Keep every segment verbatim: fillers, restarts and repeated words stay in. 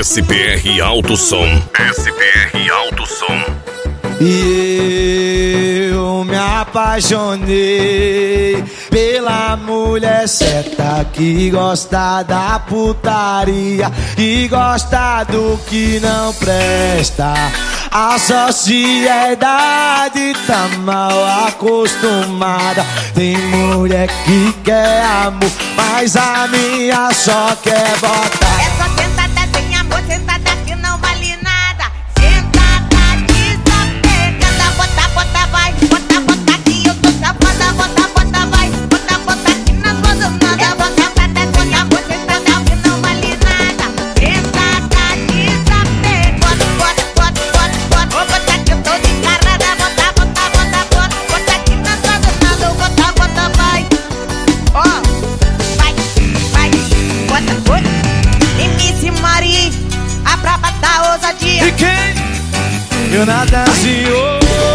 S P R Alto Som. S P R Alto Som. E eu me apaixonei pela mulher certa que gosta da putaria, que gosta do que não presta. A sociedade tá mal acostumada. Tem mulher que quer amor, mas a minha só quer botar. É só sentada sem amor, sentada que não vale nada. Sentada desapegada, bota, bota, vai. Bota, bota que eu tô safada. Bota, bota, vai. Bota, bota que nas mãos nada. É só sentada sem amor, sentada que não vale nada. Sentada desapegada, bota, bota, bota, bota. Vou botar que eu tô descarada. Bota, bota, bota, bota. Bota que nas mãos nada. Bota, bota, vai. Ó, vai, vai. Bota, bota. M C Mari, a braba da ousadia. E quem? Eu Natanzinho.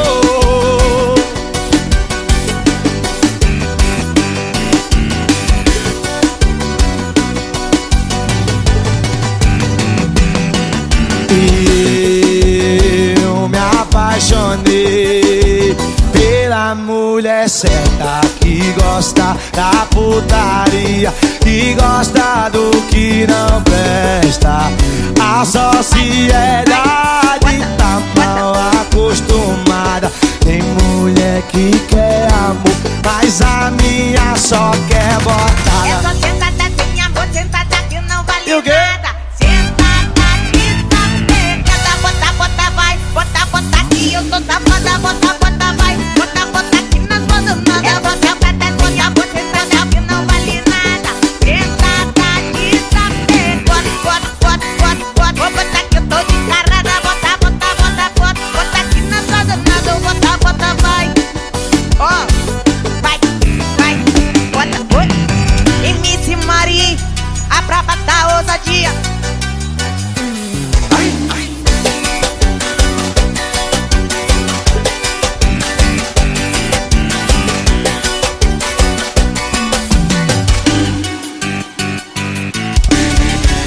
E eu me apaixonei pela mulher certa que gosta da putaria, que gosta do que não presta. A sociedade tá mal acostumada. Tem mulher que quer amor, mas a minha só quer botar. É só sentada sem amor, sentada que não vale E o quê? nada. Sentada desapegada, bota, bota, vai. Bota, bota que eu tô safada. Bota, bota, vai. Bota, bota que nas mãos nada. É só sentada sem amor, sentada que não vale nada. Sentada desapegada, bota, bota, bota, bota. Vou botar que eu tô descarada. Bota, bota, bota, bota. Bota que nas mãos nada. Bota, bota, vai. Ó, vai, vai. Bota, bota. M C Mari, a braba da ousadia.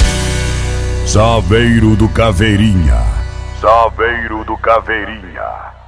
Saveiro do Caveirinha. Saveiro do Caveirinha.